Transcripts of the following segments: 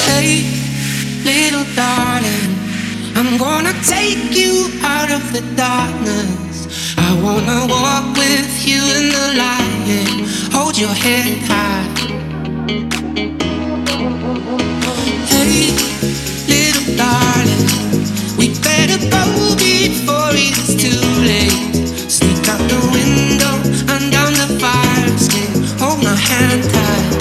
Hey, little darling, I'm gonna take you out of the darkness. I wanna walk with you in the light, yeah. Hold your head high. Hey, little darling, we better go before it's too late. Sneak out the window and down the fire escape. Hold my hand tight.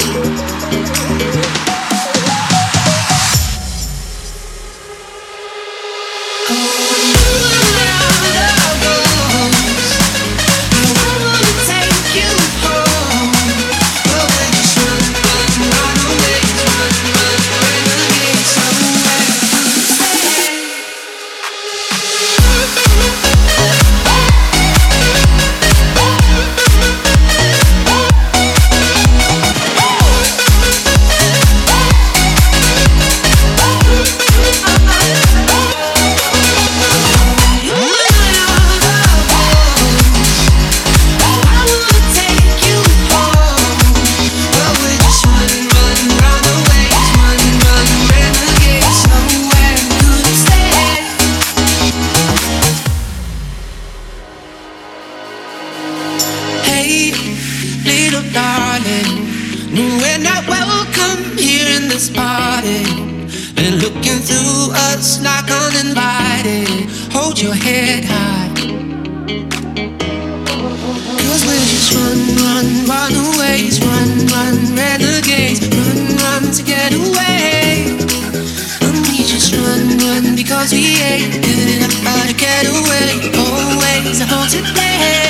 Little darling, no, we're not welcome here in this party. They're looking through us like uninvited. Hold your head high, 'cause we're just runaways, renegades, run to get away. And we just run because we ain't giving it up to get away. Always a for today.